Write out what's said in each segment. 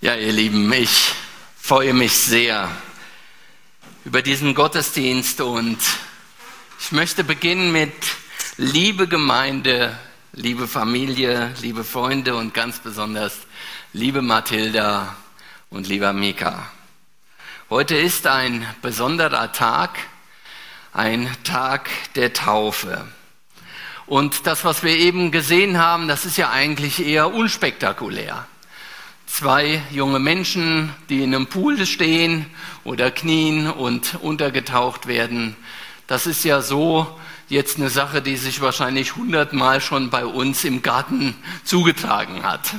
Ja, ihr Lieben, ich freue mich sehr über diesen Gottesdienst und ich möchte beginnen mit liebe Gemeinde, liebe Familie, liebe Freunde und ganz besonders liebe Mathilda und lieber Mika. Heute ist ein besonderer Tag, ein Tag der Taufe. Und das, was wir eben gesehen haben, das ist ja eigentlich eher unspektakulär. 2 junge Menschen, die in einem Pool stehen oder knien und untergetaucht werden. Das ist ja so jetzt eine Sache, die sich wahrscheinlich 100-mal schon bei uns im Garten zugetragen hat.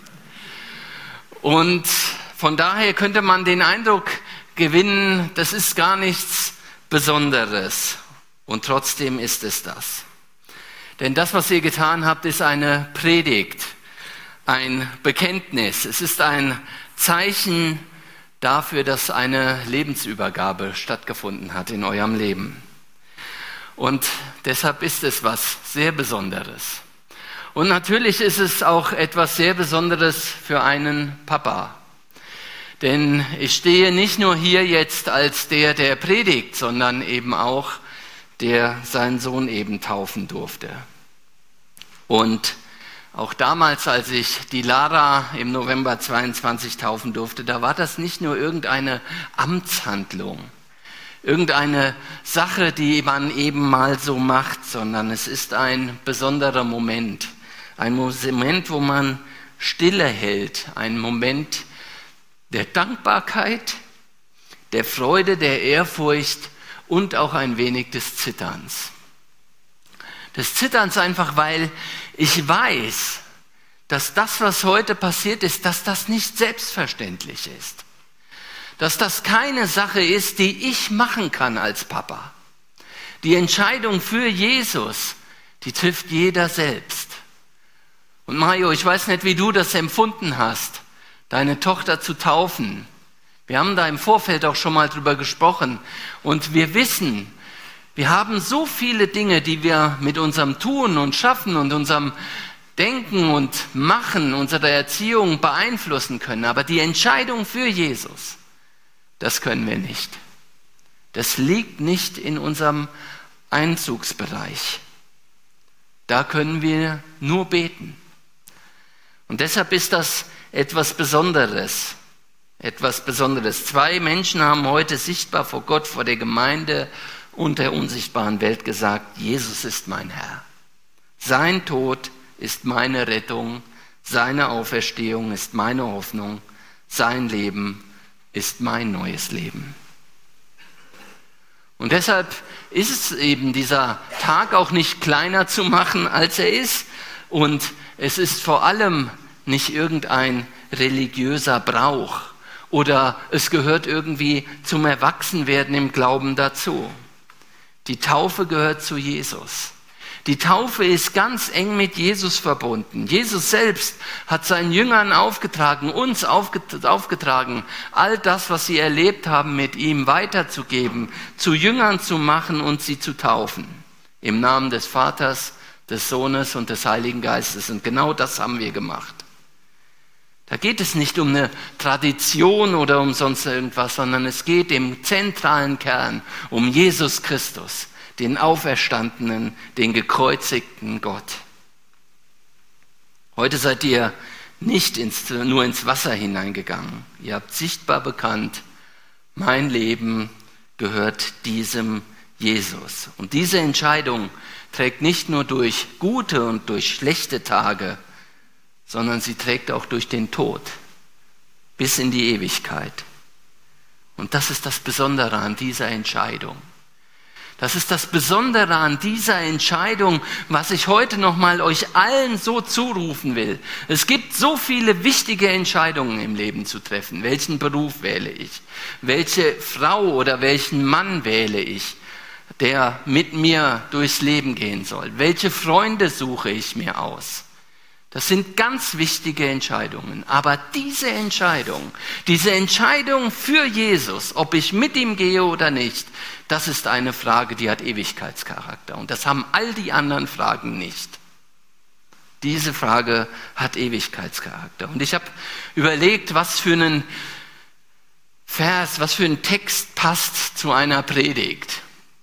Und von daher könnte man den Eindruck gewinnen, das ist gar nichts Besonderes. Und trotzdem ist es das. Denn das, was ihr getan habt, ist eine Predigt. Ein Bekenntnis. Es ist ein Zeichen dafür, dass eine Lebensübergabe stattgefunden hat in eurem Leben. Und deshalb ist es was sehr Besonderes. Und natürlich ist es auch etwas sehr Besonderes für einen Papa. Denn ich stehe nicht nur hier jetzt als der predigt, sondern eben auch der seinen Sohn eben taufen durfte. Und auch damals, als ich die Lara im November 22 taufen durfte, da war das nicht nur irgendeine Amtshandlung, irgendeine Sache, die man eben mal so macht, sondern es ist ein besonderer Moment. Ein Moment, wo man Stille hält, ein Moment der Dankbarkeit, der Freude, der Ehrfurcht und auch ein wenig des Zitterns. Des Zitterns einfach, weil ich weiß, dass das, was heute passiert ist, dass das nicht selbstverständlich ist. Dass das keine Sache ist, die ich machen kann als Papa. Die Entscheidung für Jesus, die trifft jeder selbst. Und Mario, ich weiß nicht, wie du das empfunden hast, deine Tochter zu taufen. Wir haben da im Vorfeld auch schon mal drüber gesprochen. Und wir wissen, wir haben so viele Dinge, die wir mit unserem Tun und Schaffen und unserem Denken und Machen, unserer Erziehung beeinflussen können. Aber die Entscheidung für Jesus, das können wir nicht. Das liegt nicht in unserem Einzugsbereich. Da können wir nur beten. Und deshalb ist das etwas Besonderes. Etwas Besonderes. 2 Menschen haben heute sichtbar vor Gott, vor der Gemeinde und der unsichtbaren Welt gesagt, Jesus ist mein Herr. Sein Tod ist meine Rettung, seine Auferstehung ist meine Hoffnung, sein Leben ist mein neues Leben. Und deshalb ist es eben dieser Tag auch nicht kleiner zu machen, als er ist. Und es ist vor allem nicht irgendein religiöser Brauch oder es gehört irgendwie zum Erwachsenwerden im Glauben dazu. Die Taufe gehört zu Jesus. Die Taufe ist ganz eng mit Jesus verbunden. Jesus selbst hat seinen Jüngern aufgetragen, uns aufgetragen, all das, was sie erlebt haben, mit ihm weiterzugeben, zu Jüngern zu machen und sie zu taufen. Im Namen des Vaters, des Sohnes und des Heiligen Geistes. Und genau das haben wir gemacht. Da geht es nicht um eine Tradition oder um sonst irgendwas, sondern es geht im zentralen Kern um Jesus Christus, den Auferstandenen, den gekreuzigten Gott. Heute seid ihr nicht nur ins Wasser hineingegangen. Ihr habt sichtbar bekannt, mein Leben gehört diesem Jesus. Und diese Entscheidung trägt nicht nur durch gute und durch schlechte Tage, sondern sie trägt auch durch den Tod bis in die Ewigkeit. Und das ist das Besondere an dieser Entscheidung. Das ist das Besondere an dieser Entscheidung, was ich heute nochmal euch allen so zurufen will. Es gibt so viele wichtige Entscheidungen im Leben zu treffen. Welchen Beruf wähle ich? Welche Frau oder welchen Mann wähle ich, der mit mir durchs Leben gehen soll? Welche Freunde suche ich mir aus? Das sind ganz wichtige Entscheidungen. Aber diese Entscheidung für Jesus, ob ich mit ihm gehe oder nicht, das ist eine Frage, die hat Ewigkeitscharakter. Und das haben all die anderen Fragen nicht. Diese Frage hat Ewigkeitscharakter. Und ich habe überlegt, was für einen Vers, was für ein Text passt zu einer Predigt.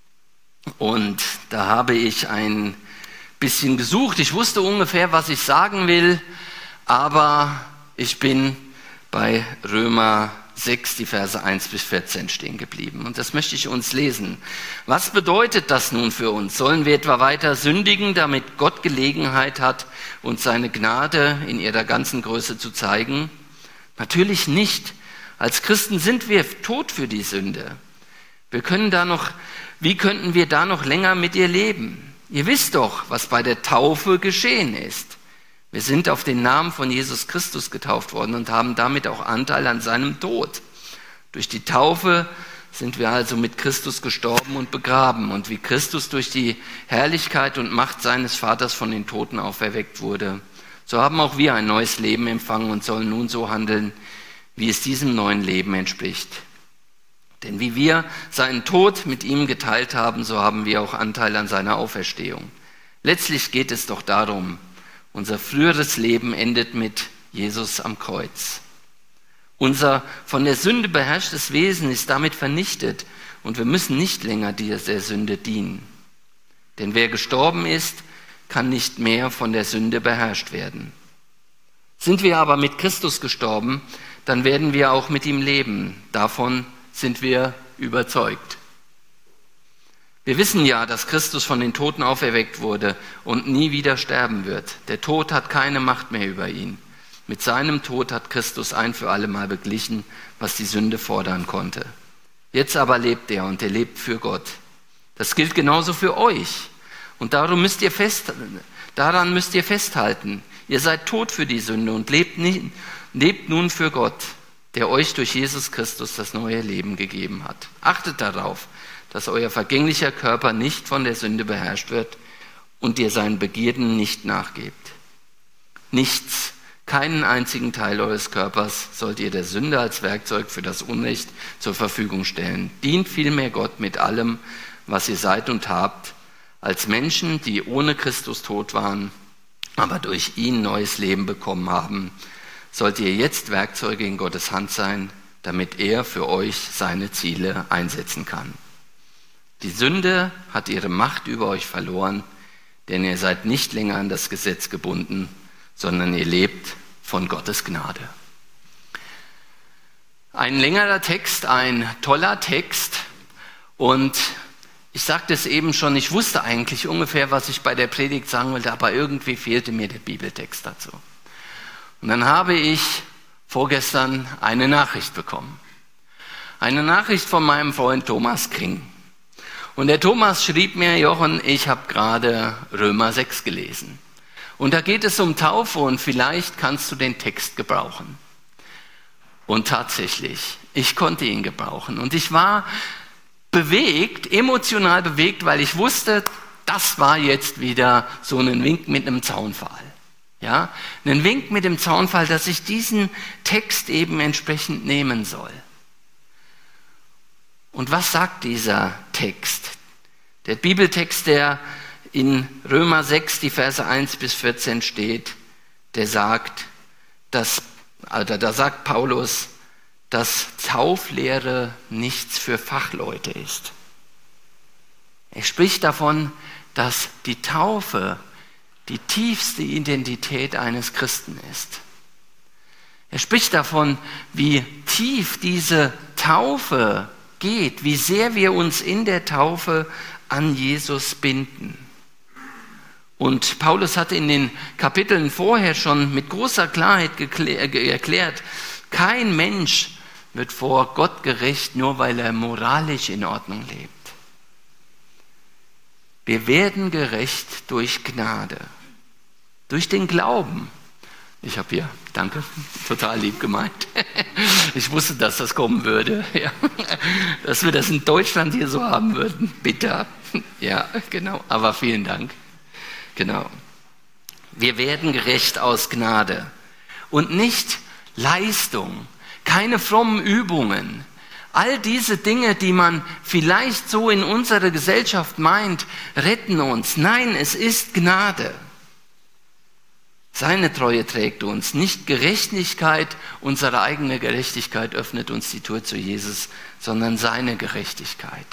Und da habe ich ein bisschen gesucht. Ich wusste ungefähr, was ich sagen will, aber ich bin bei Römer 6, die Verse 1 bis 14 stehen geblieben. Und das möchte ich uns lesen. Was bedeutet das nun für uns? Sollen wir etwa weiter sündigen, damit Gott Gelegenheit hat, uns seine Gnade in ihrer ganzen Größe zu zeigen? Natürlich nicht. Als Christen sind wir tot für die Sünde. Wie könnten wir da noch länger mit ihr leben? Ihr wisst doch, was bei der Taufe geschehen ist. Wir sind auf den Namen von Jesus Christus getauft worden und haben damit auch Anteil an seinem Tod. Durch die Taufe sind wir also mit Christus gestorben und begraben. Und wie Christus durch die Herrlichkeit und Macht seines Vaters von den Toten auferweckt wurde, so haben auch wir ein neues Leben empfangen und sollen nun so handeln, wie es diesem neuen Leben entspricht. Denn wie wir seinen Tod mit ihm geteilt haben, so haben wir auch Anteil an seiner Auferstehung. Letztlich geht es doch darum, unser früheres Leben endet mit Jesus am Kreuz. Unser von der Sünde beherrschtes Wesen ist damit vernichtet und wir müssen nicht länger der Sünde dienen. Denn wer gestorben ist, kann nicht mehr von der Sünde beherrscht werden. Sind wir aber mit Christus gestorben, dann werden wir auch mit ihm leben. Davon sind wir überzeugt. Wir wissen ja, dass Christus von den Toten auferweckt wurde und nie wieder sterben wird. Der Tod hat keine Macht mehr über ihn. Mit seinem Tod hat Christus ein für alle Mal beglichen, was die Sünde fordern konnte. Jetzt aber lebt er und er lebt für Gott. Das gilt genauso für euch. Und daran müsst ihr festhalten. Ihr seid tot für die Sünde und lebt nun für Gott, der euch durch Jesus Christus das neue Leben gegeben hat. Achtet darauf, dass euer vergänglicher Körper nicht von der Sünde beherrscht wird und ihr seinen Begierden nicht nachgebt. Nichts, keinen einzigen Teil eures Körpers sollt ihr der Sünde als Werkzeug für das Unrecht zur Verfügung stellen. Dient vielmehr Gott mit allem, was ihr seid und habt, als Menschen, die ohne Christus tot waren, aber durch ihn neues Leben bekommen haben, sollt ihr jetzt Werkzeuge in Gottes Hand sein, damit er für euch seine Ziele einsetzen kann. Die Sünde hat ihre Macht über euch verloren, denn ihr seid nicht länger an das Gesetz gebunden, sondern ihr lebt von Gottes Gnade. Ein längerer Text, ein toller Text. Und ich sagte es eben schon, ich wusste eigentlich ungefähr, was ich bei der Predigt sagen wollte, aber irgendwie fehlte mir der Bibeltext dazu. Und dann habe ich vorgestern eine Nachricht bekommen. Eine Nachricht von meinem Freund Thomas Kring. Und der Thomas schrieb mir: Jochen, ich habe gerade Römer 6 gelesen. Und da geht es um Taufe und vielleicht kannst du den Text gebrauchen. Und tatsächlich, ich konnte ihn gebrauchen. Und ich war bewegt, emotional bewegt, weil ich wusste, das war jetzt wieder so ein Wink mit einem Zaunpfahl. Ja, ein Wink mit dem Zaunpfahl, dass ich diesen Text eben entsprechend nehmen soll. Und was sagt dieser Text? Der Bibeltext, der in Römer 6, die Verse 1 bis 14 steht, da sagt Paulus, dass Tauflehre nichts für Fachleute ist. Er spricht davon, dass die Taufe die tiefste Identität eines Christen ist. Er spricht davon, wie tief diese Taufe geht, wie sehr wir uns in der Taufe an Jesus binden. Und Paulus hat in den Kapiteln vorher schon mit großer Klarheit erklärt, kein Mensch wird vor Gott gerecht, nur weil er moralisch in Ordnung lebt. Wir werden gerecht durch Gnade, durch den Glauben. Ich habe hier, danke, total lieb gemeint. Ich wusste, dass das kommen würde. Ja. Dass wir das in Deutschland hier so haben würden. Bitte. Ja, genau. Aber vielen Dank. Genau. Wir werden gerecht aus Gnade. Und nicht Leistung, keine frommen Übungen. All diese Dinge, die man vielleicht so in unserer Gesellschaft meint, retten uns. Nein, es ist Gnade. Seine Treue trägt uns, nicht Gerechtigkeit, unsere eigene Gerechtigkeit öffnet uns die Tür zu Jesus, sondern seine Gerechtigkeit.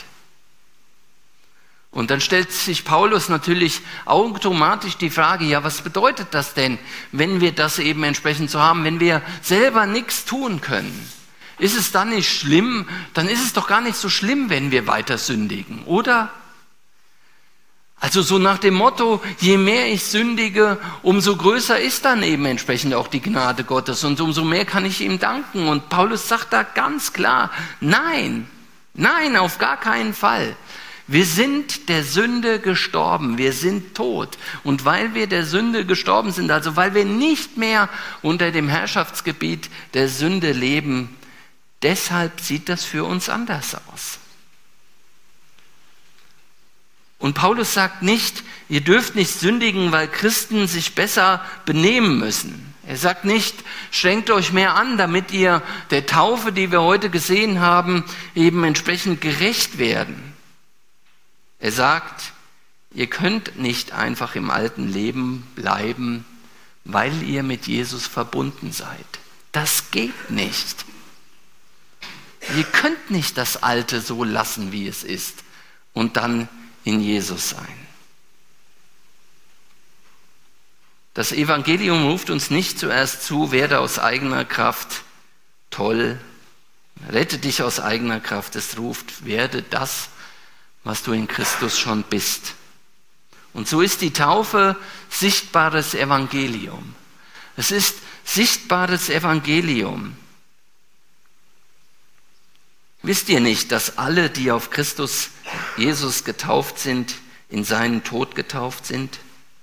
Und dann stellt sich Paulus natürlich automatisch die Frage, ja, was bedeutet das denn, wenn wir das eben entsprechend so haben, wenn wir selber nichts tun können? Ist es dann nicht schlimm? Dann ist es doch gar nicht so schlimm, wenn wir weiter sündigen, oder? Also so nach dem Motto, je mehr ich sündige, umso größer ist dann eben entsprechend auch die Gnade Gottes und umso mehr kann ich ihm danken. Und Paulus sagt da ganz klar, nein, auf gar keinen Fall. Wir sind der Sünde gestorben, wir sind tot. Und weil wir der Sünde gestorben sind, also weil wir nicht mehr unter dem Herrschaftsgebiet der Sünde leben, deshalb sieht das für uns anders aus. Und Paulus sagt nicht, ihr dürft nicht sündigen, weil Christen sich besser benehmen müssen. Er sagt nicht, strengt euch mehr an, damit ihr der Taufe, die wir heute gesehen haben, eben entsprechend gerecht werden. Er sagt, ihr könnt nicht einfach im alten Leben bleiben, weil ihr mit Jesus verbunden seid. Das geht nicht. Ihr könnt nicht das Alte so lassen, wie es ist, und dann in Jesus sein. Das Evangelium ruft uns nicht zuerst zu, werde aus eigener Kraft toll, rette dich aus eigener Kraft. Es ruft, werde das, was du in Christus schon bist. Und so ist die Taufe sichtbares Evangelium. Es ist sichtbares Evangelium. Wisst ihr nicht, dass alle, die auf Christus Jesus getauft sind, in seinen Tod getauft sind?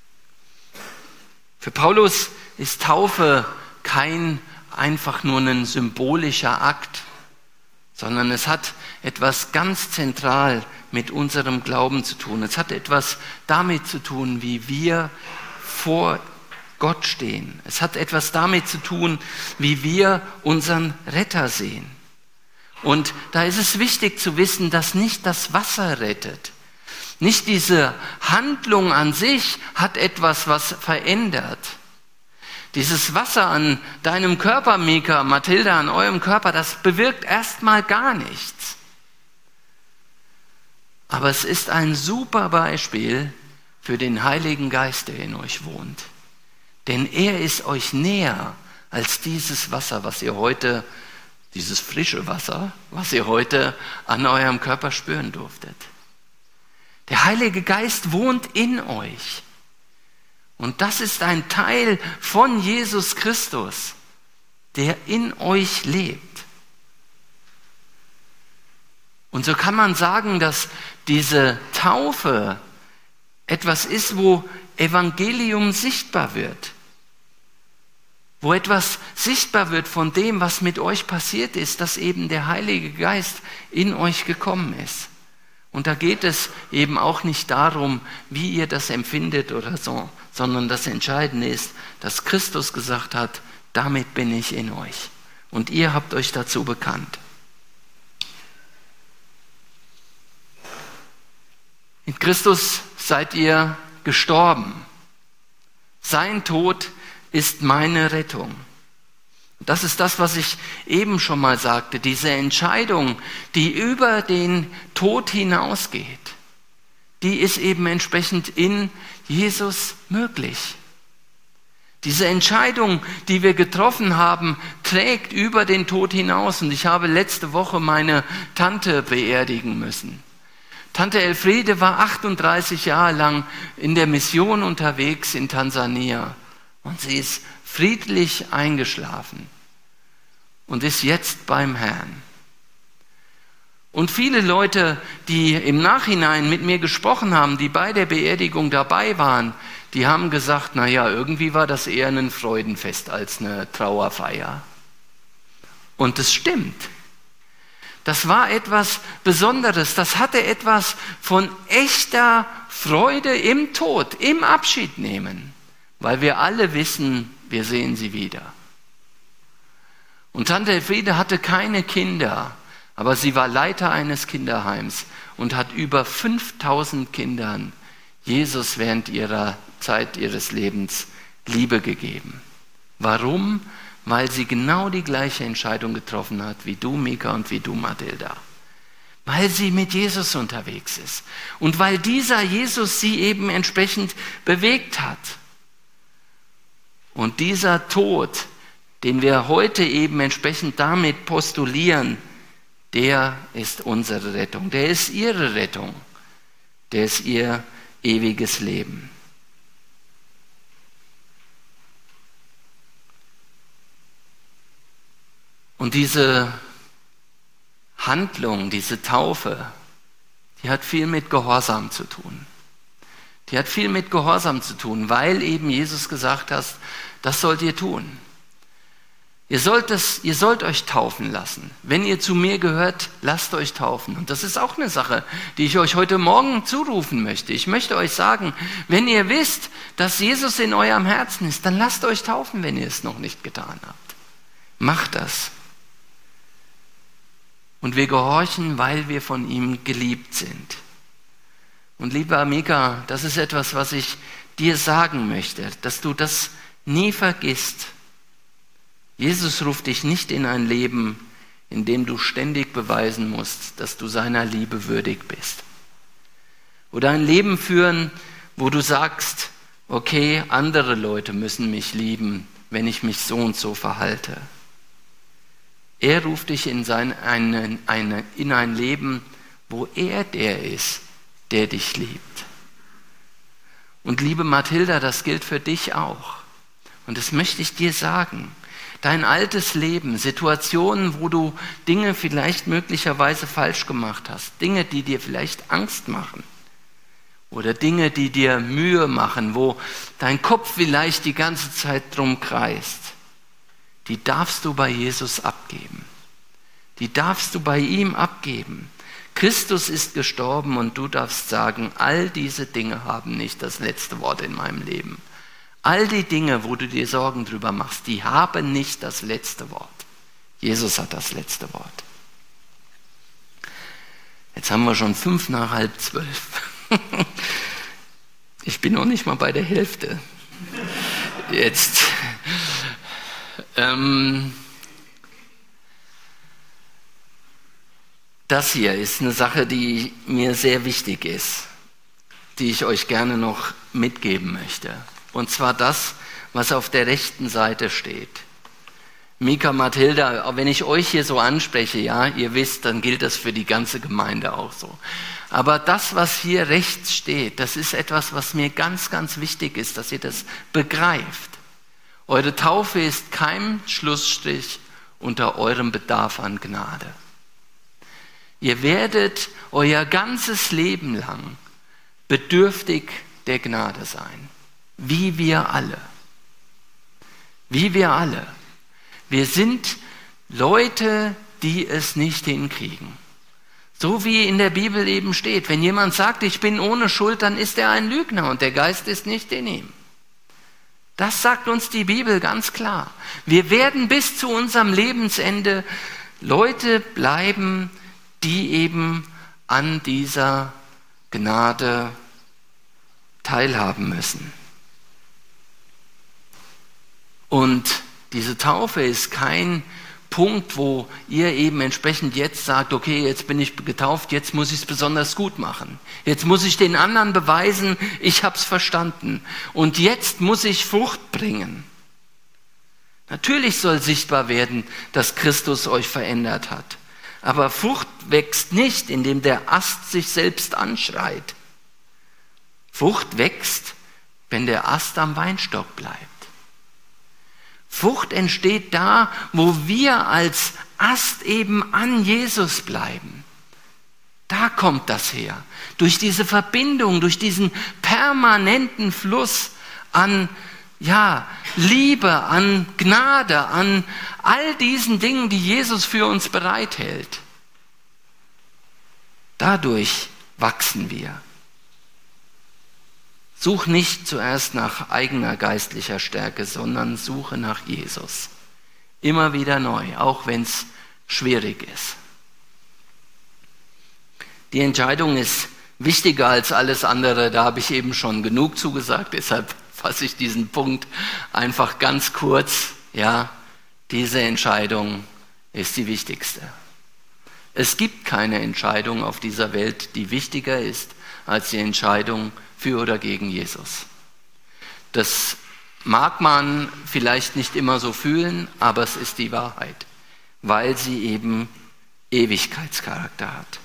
Für Paulus ist Taufe kein einfach nur ein symbolischer Akt, sondern es hat etwas ganz zentral mit unserem Glauben zu tun. Es hat etwas damit zu tun, wie wir vor Gott stehen. Es hat etwas damit zu tun, wie wir unseren Retter sehen. Und da ist es wichtig zu wissen, dass nicht das Wasser rettet. Nicht diese Handlung an sich hat etwas, was verändert. Dieses Wasser an deinem Körper, Mika, Mathilda, an eurem Körper, das bewirkt erstmal gar nichts. Aber es ist ein super Beispiel für den Heiligen Geist, der in euch wohnt. Denn er ist euch näher als dieses Wasser, dieses frische Wasser, was ihr heute an eurem Körper spüren durftet. Der Heilige Geist wohnt in euch. Und das ist ein Teil von Jesus Christus, der in euch lebt. Und so kann man sagen, dass diese Taufe etwas ist, wo Evangelium sichtbar wird. Wo etwas sichtbar wird von dem, was mit euch passiert ist, dass eben der Heilige Geist in euch gekommen ist. Und da geht es eben auch nicht darum, wie ihr das empfindet oder so, sondern das Entscheidende ist, dass Christus gesagt hat, damit bin ich in euch. Und ihr habt euch dazu bekannt. In Christus seid ihr gestorben. Sein Tod ist meine Rettung. Das ist das, was ich eben schon mal sagte, diese Entscheidung, die über den Tod hinausgeht, die ist eben entsprechend in Jesus möglich. Diese Entscheidung, die wir getroffen haben, trägt über den Tod hinaus. Und ich habe letzte Woche meine Tante beerdigen müssen. Tante Elfriede war 38 Jahre lang in der Mission unterwegs in Tansania. Und sie ist friedlich eingeschlafen und ist jetzt beim Herrn. Und viele Leute, die im Nachhinein mit mir gesprochen haben, die bei der Beerdigung dabei waren, die haben gesagt, naja, irgendwie war das eher ein Freudenfest als eine Trauerfeier. Und es stimmt. Das war etwas Besonderes. Das hatte etwas von echter Freude im Tod, im Abschiednehmen. Weil wir alle wissen, wir sehen sie wieder. Und Tante Elfriede hatte keine Kinder, aber sie war Leiter eines Kinderheims und hat über 5000 Kindern Jesus während ihrer Zeit ihres Lebens Liebe gegeben. Warum? Weil sie genau die gleiche Entscheidung getroffen hat, wie du, Mika, und wie du, Mathilda. Weil sie mit Jesus unterwegs ist. Und weil dieser Jesus sie eben entsprechend bewegt hat. Und dieser Tod, den wir heute eben entsprechend damit postulieren, der ist unsere Rettung. Der ist ihre Rettung. Der ist ihr ewiges Leben. Und diese Handlung, diese Taufe, die hat viel mit Gehorsam zu tun. Die hat viel mit Gehorsam zu tun, weil eben Jesus gesagt hat, das sollt ihr tun. Ihr sollt euch taufen lassen. Wenn ihr zu mir gehört, lasst euch taufen. Und das ist auch eine Sache, die ich euch heute Morgen zurufen möchte. Ich möchte euch sagen, wenn ihr wisst, dass Jesus in eurem Herzen ist, dann lasst euch taufen, wenn ihr es noch nicht getan habt. Macht das. Und wir gehorchen, weil wir von ihm geliebt sind. Und lieber Mika, das ist etwas, was ich dir sagen möchte, dass du das nie vergisst. Jesus ruft dich nicht in ein Leben, in dem du ständig beweisen musst, dass du seiner Liebe würdig bist. Oder ein Leben führen, wo du sagst, okay, andere Leute müssen mich lieben, wenn ich mich so und so verhalte. Er ruft dich in ein Leben, wo er der ist, der dich liebt. Und liebe Mathilda, das gilt für dich auch. Und das möchte ich dir sagen. Dein altes Leben, Situationen, wo du Dinge vielleicht möglicherweise falsch gemacht hast, Dinge, die dir vielleicht Angst machen oder Dinge, die dir Mühe machen, wo dein Kopf vielleicht die ganze Zeit drum kreist, die darfst du bei Jesus abgeben. Die darfst du bei ihm abgeben. Christus ist gestorben und du darfst sagen, all diese Dinge haben nicht das letzte Wort in meinem Leben. All die Dinge, wo du dir Sorgen drüber machst, die haben nicht das letzte Wort. Jesus hat das letzte Wort. Jetzt haben wir schon 11:55. Ich bin noch nicht mal bei der Hälfte. Jetzt. Das hier ist eine Sache, die mir sehr wichtig ist, die ich euch gerne noch mitgeben möchte. Und zwar das, was auf der rechten Seite steht. Mika, Mathilda, wenn ich euch hier so anspreche, ja, ihr wisst, dann gilt das für die ganze Gemeinde auch so. Aber das, was hier rechts steht, das ist etwas, was mir ganz, ganz wichtig ist, dass ihr das begreift. Eure Taufe ist kein Schlussstrich unter eurem Bedarf an Gnade. Ihr werdet euer ganzes Leben lang bedürftig der Gnade sein. Wie wir alle. Wie wir alle. Wir sind Leute, die es nicht hinkriegen. So wie in der Bibel eben steht, wenn jemand sagt, ich bin ohne Schuld, dann ist er ein Lügner und der Geist ist nicht in ihm. Das sagt uns die Bibel ganz klar. Wir werden bis zu unserem Lebensende Leute bleiben, die eben an dieser Gnade teilhaben müssen. Und diese Taufe ist kein Punkt, wo ihr eben entsprechend jetzt sagt, okay, jetzt bin ich getauft, jetzt muss ich es besonders gut machen. Jetzt muss ich den anderen beweisen, ich habe es verstanden. Und jetzt muss ich Frucht bringen. Natürlich soll sichtbar werden, dass Christus euch verändert hat. Aber Frucht wächst nicht, indem der Ast sich selbst anschreit. Frucht wächst, wenn der Ast am Weinstock bleibt. Frucht entsteht da, wo wir als Ast eben an Jesus bleiben. Da kommt das her. Durch diese Verbindung, durch diesen permanenten Fluss an Liebe, an Gnade, an all diesen Dingen, die Jesus für uns bereithält. Dadurch wachsen wir. Such nicht zuerst nach eigener geistlicher Stärke, sondern suche nach Jesus. Immer wieder neu, auch wenn es schwierig ist. Die Entscheidung ist wichtiger als alles andere, da habe ich eben schon genug zugesagt, deshalb fasse ich diesen Punkt einfach ganz kurz. Ja, diese Entscheidung ist die wichtigste. Es gibt keine Entscheidung auf dieser Welt, die wichtiger ist als die Entscheidung für oder gegen Jesus. Das mag man vielleicht nicht immer so fühlen, aber es ist die Wahrheit, weil sie eben Ewigkeitscharakter hat.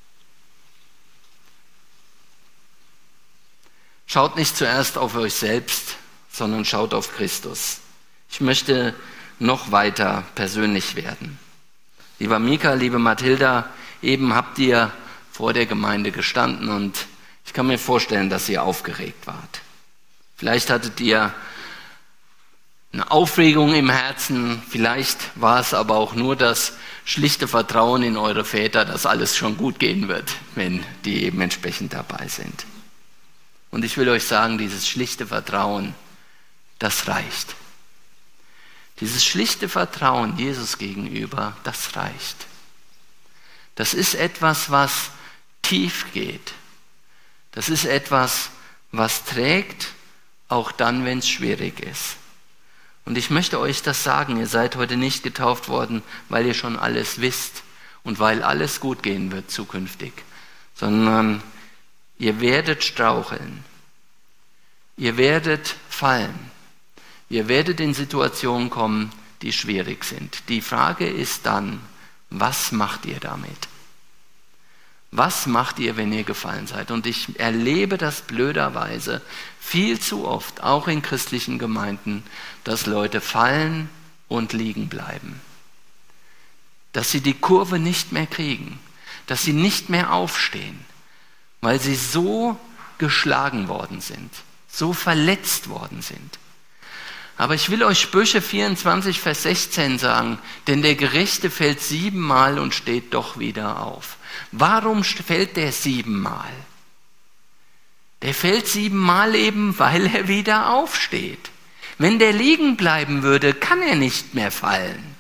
Schaut nicht zuerst auf euch selbst, sondern schaut auf Christus. Ich möchte noch weiter persönlich werden. Lieber Mika, liebe Mathilda, eben habt ihr vor der Gemeinde gestanden und ich kann mir vorstellen, dass ihr aufgeregt wart. Vielleicht hattet ihr eine Aufregung im Herzen, vielleicht war es aber auch nur das schlichte Vertrauen in eure Väter, dass alles schon gut gehen wird, wenn die eben entsprechend dabei sind. Und ich will euch sagen, dieses schlichte Vertrauen, das reicht. Dieses schlichte Vertrauen Jesus gegenüber, das reicht. Das ist etwas, was tief geht. Das ist etwas, was trägt, auch dann, wenn es schwierig ist. Und ich möchte euch das sagen, ihr seid heute nicht getauft worden, weil ihr schon alles wisst und weil alles gut gehen wird zukünftig, sondern ihr werdet straucheln, ihr werdet fallen, ihr werdet in Situationen kommen, die schwierig sind. Die Frage ist dann, was macht ihr damit? Was macht ihr, wenn ihr gefallen seid? Und ich erlebe das blöderweise viel zu oft, auch in christlichen Gemeinden, dass Leute fallen und liegen bleiben. Dass sie die Kurve nicht mehr kriegen, dass sie nicht mehr aufstehen, weil sie so geschlagen worden sind, so verletzt worden sind. Aber ich will euch Sprüche 24, Vers 16 sagen, denn der Gerechte fällt 7-mal und steht doch wieder auf. Warum fällt der 7-mal? Der fällt 7-mal eben, weil er wieder aufsteht. Wenn der liegen bleiben würde, kann er nicht mehr fallen.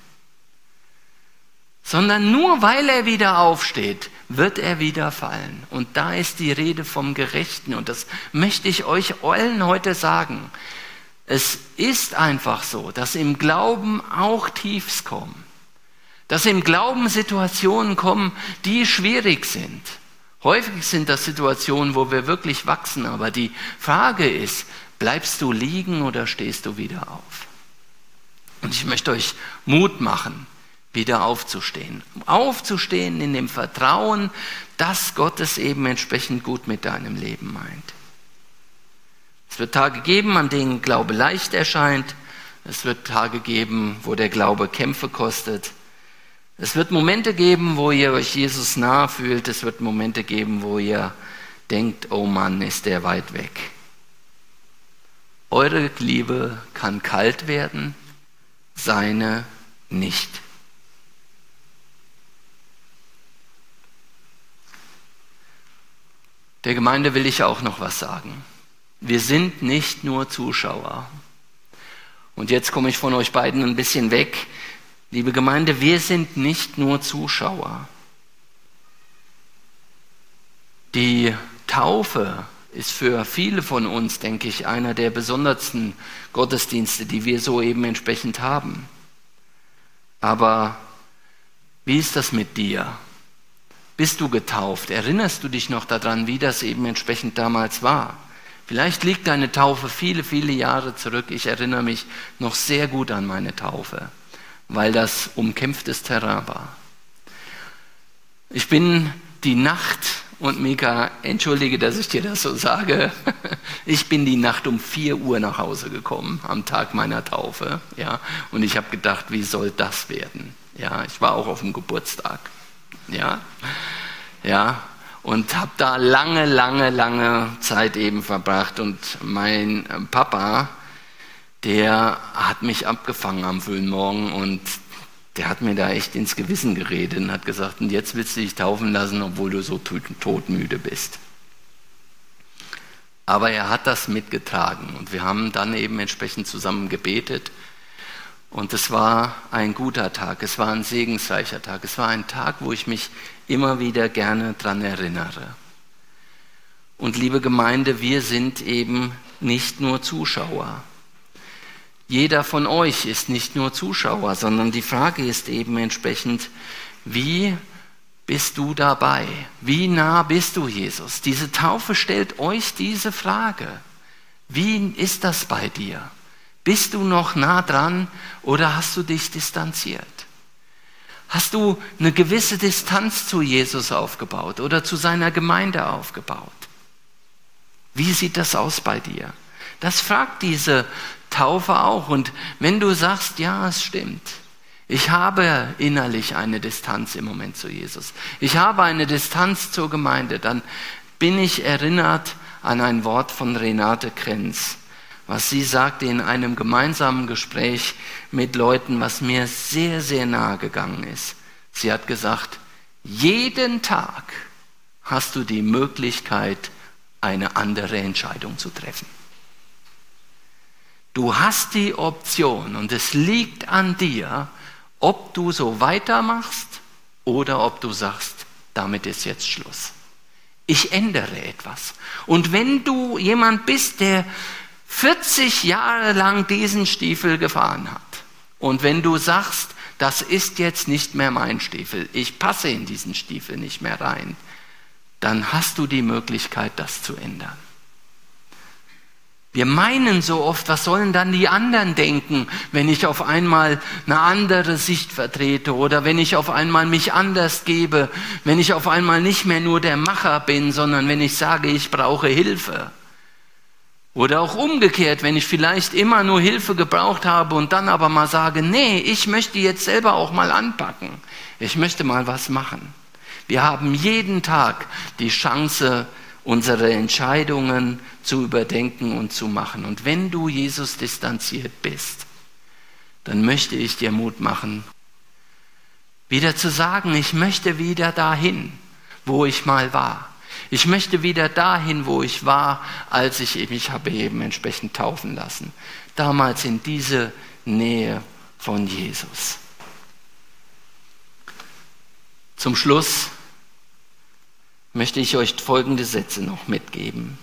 Sondern nur weil er wieder aufsteht, wird er wieder fallen. Und da ist die Rede vom Gerechten. Und das möchte ich euch allen heute sagen. Es ist einfach so, dass im Glauben auch Tiefs kommen. Dass im Glauben Situationen kommen, die schwierig sind. Häufig sind das Situationen, wo wir wirklich wachsen. Aber die Frage ist, bleibst du liegen oder stehst du wieder auf? Und ich möchte euch Mut machen, wieder aufzustehen. Aufzustehen in dem Vertrauen, dass Gott es eben entsprechend gut mit deinem Leben meint. Es wird Tage geben, an denen Glaube leicht erscheint. Es wird Tage geben, wo der Glaube Kämpfe kostet. Es wird Momente geben, wo ihr euch Jesus nahe fühlt. Es wird Momente geben, wo ihr denkt, oh Mann, ist der weit weg. Eure Liebe kann kalt werden, seine nicht. Der Gemeinde will ich auch noch was sagen. Wir sind nicht nur Zuschauer. Und jetzt komme ich von euch beiden ein bisschen weg. Liebe Gemeinde, wir sind nicht nur Zuschauer. Die Taufe ist für viele von uns, denke ich, einer der besondersten Gottesdienste, die wir so eben entsprechend haben. Aber wie ist das mit dir? Bist du getauft? Erinnerst du dich noch daran, wie das eben entsprechend damals war? Vielleicht liegt deine Taufe viele, viele Jahre zurück. Ich erinnere mich noch sehr gut an meine Taufe, weil das umkämpftes Terrain war. Ich bin die Nacht, und Mika, entschuldige, dass ich dir das so sage, ich bin die Nacht um 4 Uhr nach Hause gekommen, am Tag meiner Taufe. Ja, und ich habe gedacht, wie soll das werden? Ja, ich war auch auf dem Geburtstag. Ja, und habe da lange Zeit eben verbracht. Und mein Papa, der hat mich abgefangen am frühen Morgen und der hat mir da echt ins Gewissen geredet und hat gesagt, und jetzt willst du dich taufen lassen, obwohl du so todmüde bist. Aber er hat das mitgetragen und wir haben dann eben entsprechend zusammen gebetet. Und es war ein guter Tag, es war ein segensreicher Tag, es war ein Tag, wo ich mich immer wieder gerne dran erinnere. Und liebe Gemeinde, wir sind eben nicht nur Zuschauer. Jeder von euch ist nicht nur Zuschauer, sondern die Frage ist eben entsprechend, wie bist du dabei? Wie nah bist du Jesus? Diese Taufe stellt euch diese Frage. Wie ist das bei dir? Bist du noch nah dran oder hast du dich distanziert? Hast du eine gewisse Distanz zu Jesus aufgebaut oder zu seiner Gemeinde aufgebaut? Wie sieht das aus bei dir? Das fragt diese Taufe auch. Und wenn du sagst, ja, es stimmt, ich habe innerlich eine Distanz im Moment zu Jesus, ich habe eine Distanz zur Gemeinde, dann bin ich erinnert an ein Wort von Renate Krenz, was sie sagte in einem gemeinsamen Gespräch mit Leuten, was mir sehr, sehr nahe gegangen ist. Sie hat gesagt, jeden Tag hast du die Möglichkeit, eine andere Entscheidung zu treffen. Du hast die Option und es liegt an dir, ob du so weitermachst oder ob du sagst, damit ist jetzt Schluss. Ich ändere etwas. Und wenn du jemand bist, der 40 Jahre lang diesen Stiefel gefahren hat und wenn du sagst, das ist jetzt nicht mehr mein Stiefel, ich passe in diesen Stiefel nicht mehr rein, dann hast du die Möglichkeit, das zu ändern. Wir meinen so oft, was sollen dann die anderen denken, wenn ich auf einmal eine andere Sicht vertrete oder wenn ich auf einmal mich anders gebe, wenn ich auf einmal nicht mehr nur der Macher bin, sondern wenn ich sage, ich brauche Hilfe. Oder auch umgekehrt, wenn ich vielleicht immer nur Hilfe gebraucht habe und dann aber mal sage, nee, ich möchte jetzt selber auch mal anpacken. Ich möchte mal was machen. Wir haben jeden Tag die Chance, unsere Entscheidungen zu überdenken und zu machen. Und wenn du Jesus distanziert bist, dann möchte ich dir Mut machen, wieder zu sagen, ich möchte wieder dahin, wo ich mal war. Ich möchte wieder dahin, wo ich war, als ich mich habe eben entsprechend taufen lassen. Damals in diese Nähe von Jesus. Zum Schluss möchte ich euch folgende Sätze noch mitgeben.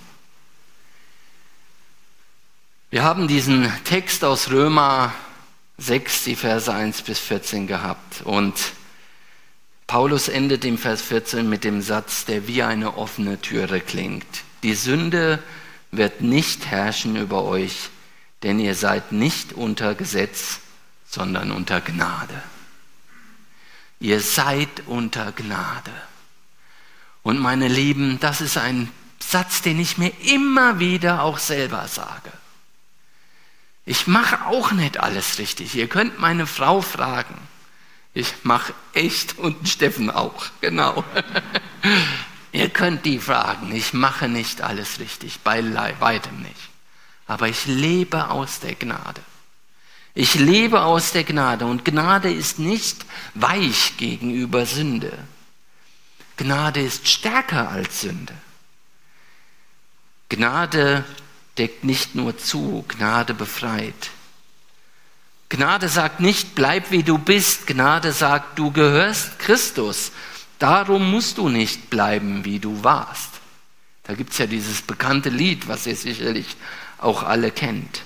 Wir haben diesen Text aus Römer 6, die Verse 1 bis 14 gehabt. Und Paulus endet im Vers 14 mit dem Satz, der wie eine offene Türe klingt. Die Sünde wird nicht herrschen über euch, denn ihr seid nicht unter Gesetz, sondern unter Gnade. Ihr seid unter Gnade. Und meine Lieben, das ist ein Satz, den ich mir immer wieder auch selber sage. Ich mache auch nicht alles richtig. Ihr könnt meine Frau fragen. Ich mache echt und Steffen auch, genau. Ihr könnt die fragen. Ich mache nicht alles richtig, bei weitem nicht. Aber ich lebe aus der Gnade. Ich lebe aus der Gnade und Gnade ist nicht weich gegenüber Sünde. Gnade ist stärker als Sünde. Gnade deckt nicht nur zu, Gnade befreit. Gnade sagt nicht, bleib wie du bist. Gnade sagt, du gehörst Christus. Darum musst du nicht bleiben, wie du warst. Da gibt es ja dieses bekannte Lied, was ihr sicherlich auch alle kennt.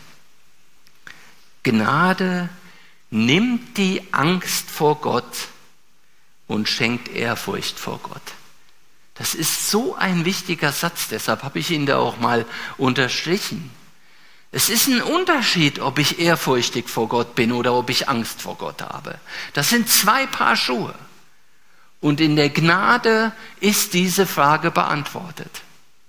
Gnade nimmt die Angst vor Gott und schenkt Ehrfurcht vor Gott. Das ist so ein wichtiger Satz, deshalb habe ich ihn da auch mal unterstrichen. Es ist ein Unterschied, ob ich ehrfurchtig vor Gott bin oder ob ich Angst vor Gott habe. Das sind zwei Paar Schuhe. Und in der Gnade ist diese Frage beantwortet.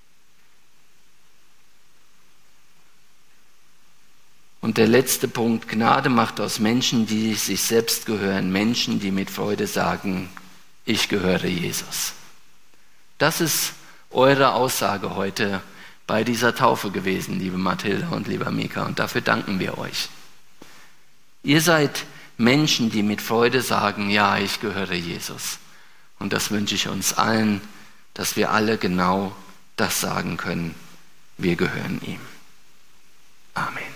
Und der letzte Punkt, Gnade macht aus Menschen, die sich selbst gehören, Menschen, die mit Freude sagen, ich gehöre Jesus. Das ist eure Aussage heute bei dieser Taufe gewesen, liebe Mathilda und lieber Mika, und dafür danken wir euch. Ihr seid Menschen, die mit Freude sagen, ja, ich gehöre Jesus. Und das wünsche ich uns allen, dass wir alle genau das sagen können, wir gehören ihm. Amen.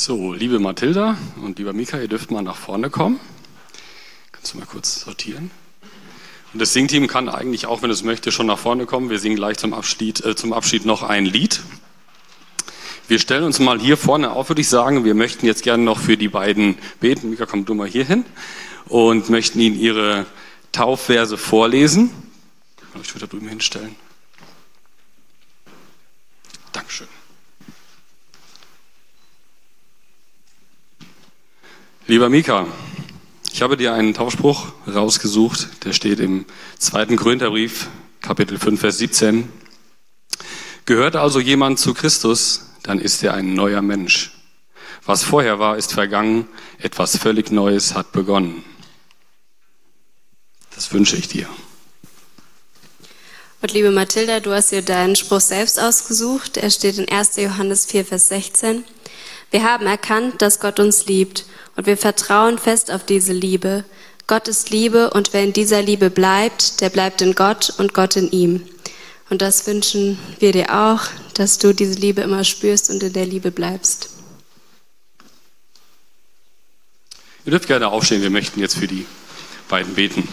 So, liebe Mathilda und lieber Mika, ihr dürft mal nach vorne kommen. Kannst du mal kurz sortieren? Und das Singteam kann eigentlich auch, wenn es möchte, schon nach vorne kommen. Wir singen gleich zum Abschied noch ein Lied. Wir stellen uns mal hier vorne auf, würde ich sagen. Wir möchten jetzt gerne noch für die beiden beten. Mika, komm du mal hier hin. Und möchten ihnen ihre Taufverse vorlesen. Ich würde da drüben hinstellen. Dankeschön. Lieber Mika, ich habe dir einen Taufspruch rausgesucht, der steht im 2. Korintherbrief, Kapitel 5, Vers 17. Gehört also jemand zu Christus, dann ist er ein neuer Mensch. Was vorher war, ist vergangen, etwas völlig Neues hat begonnen. Das wünsche ich dir. Und liebe Mathilda, du hast dir deinen Spruch selbst ausgesucht. Er steht in 1. Johannes 4, Vers 16. Wir haben erkannt, dass Gott uns liebt und wir vertrauen fest auf diese Liebe. Gott ist Liebe und wer in dieser Liebe bleibt, der bleibt in Gott und Gott in ihm. Und das wünschen wir dir auch, dass du diese Liebe immer spürst und in der Liebe bleibst. Ihr dürft gerne aufstehen, wir möchten jetzt für die beiden beten.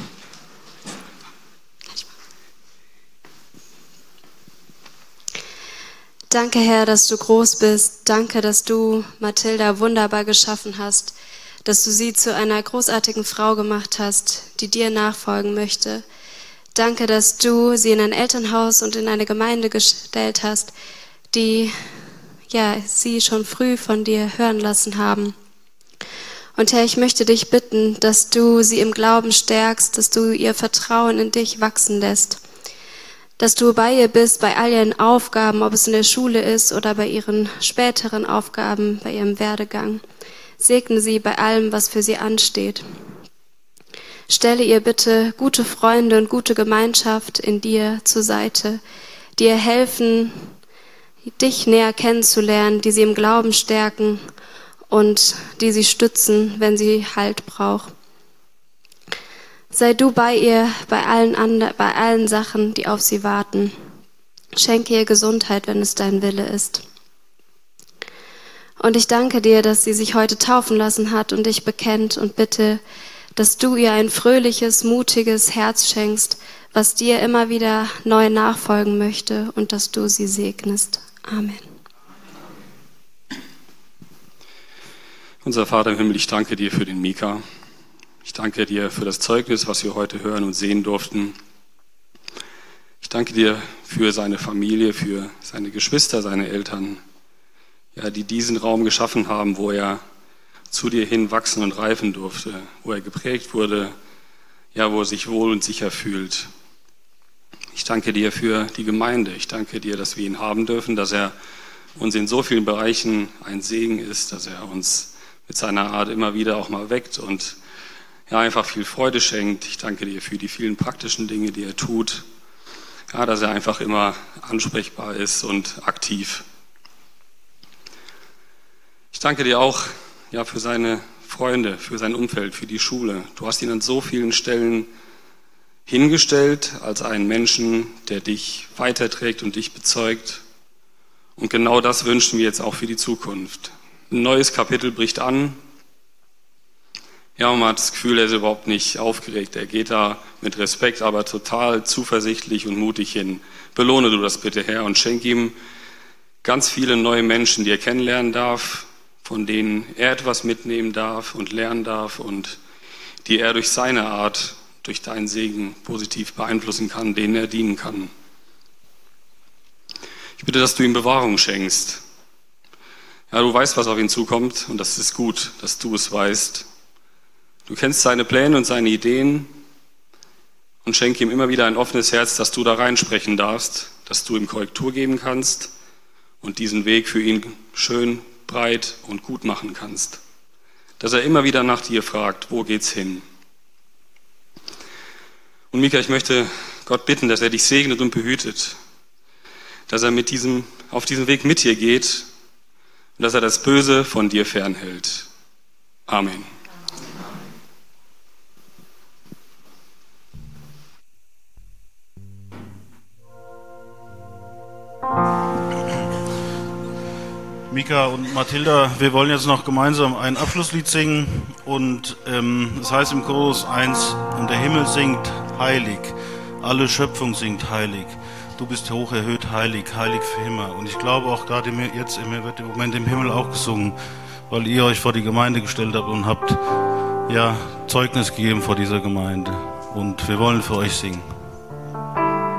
Danke, Herr, dass du groß bist. Danke, dass du Mathilda wunderbar geschaffen hast, dass du sie zu einer großartigen Frau gemacht hast, die dir nachfolgen möchte. Danke, dass du sie in ein Elternhaus und in eine Gemeinde gestellt hast, die sie schon früh von dir hören lassen haben. Und Herr, ich möchte dich bitten, dass du sie im Glauben stärkst, dass du ihr Vertrauen in dich wachsen lässt. Dass du bei ihr bist, bei all ihren Aufgaben, ob es in der Schule ist oder bei ihren späteren Aufgaben, bei ihrem Werdegang. Segne sie bei allem, was für sie ansteht. Stelle ihr bitte gute Freunde und gute Gemeinschaft in dir zur Seite, die ihr helfen, dich näher kennenzulernen, die sie im Glauben stärken und die sie stützen, wenn sie Halt braucht. Sei du bei ihr, bei allen Sachen, die auf sie warten. Schenke ihr Gesundheit, wenn es dein Wille ist. Und ich danke dir, dass sie sich heute taufen lassen hat und dich bekennt und bitte, dass du ihr ein fröhliches, mutiges Herz schenkst, was dir immer wieder neu nachfolgen möchte und dass du sie segnest. Amen. Unser Vater im Himmel, ich danke dir für den Mika. Ich danke dir für das Zeugnis, was wir heute hören und sehen durften. Ich danke dir für seine Familie, für seine Geschwister, seine Eltern, ja, die diesen Raum geschaffen haben, wo er zu dir hin wachsen und reifen durfte, wo er geprägt wurde, ja, wo er sich wohl und sicher fühlt. Ich danke dir für die Gemeinde. Ich danke dir, dass wir ihn haben dürfen, dass er uns in so vielen Bereichen ein Segen ist, dass er uns mit seiner Art immer wieder auch mal weckt und ja, einfach viel Freude schenkt. Ich danke dir für die vielen praktischen Dinge, die er tut. Ja, dass er einfach immer ansprechbar ist und aktiv. Ich danke dir auch ja, für seine Freunde, für sein Umfeld, für die Schule. Du hast ihn an so vielen Stellen hingestellt als einen Menschen, der dich weiterträgt und dich bezeugt. Und genau das wünschen wir jetzt auch für die Zukunft. Ein neues Kapitel bricht an. Ja, und man hat das Gefühl, er ist überhaupt nicht aufgeregt. Er geht da mit Respekt, aber total zuversichtlich und mutig hin. Belohne du das bitte, Herr, und schenk ihm ganz viele neue Menschen, die er kennenlernen darf, von denen er etwas mitnehmen darf und lernen darf und die er durch seine Art, durch deinen Segen positiv beeinflussen kann, denen er dienen kann. Ich bitte, dass du ihm Bewahrung schenkst. Ja, du weißt, was auf ihn zukommt und das ist gut, dass du es weißt. Du kennst seine Pläne und seine Ideen und schenke ihm immer wieder ein offenes Herz, dass du da reinsprechen darfst, dass du ihm Korrektur geben kannst und diesen Weg für ihn schön, breit und gut machen kannst. Dass er immer wieder nach dir fragt, wo geht's hin? Und Mika, ich möchte Gott bitten, dass er dich segnet und behütet, dass er auf diesem Weg mit dir geht und dass er das Böse von dir fernhält. Amen. Mika und Mathilda, wir wollen jetzt noch gemeinsam ein Abschlusslied singen und es heißt im Chorus 1, und der Himmel singt heilig, alle Schöpfung singt heilig, du bist hoch erhöht heilig, heilig für immer. Und ich glaube auch gerade jetzt wird im Moment im Himmel auch gesungen, weil ihr euch vor die Gemeinde gestellt habt und habt ja Zeugnis gegeben vor dieser Gemeinde und wir wollen für euch singen.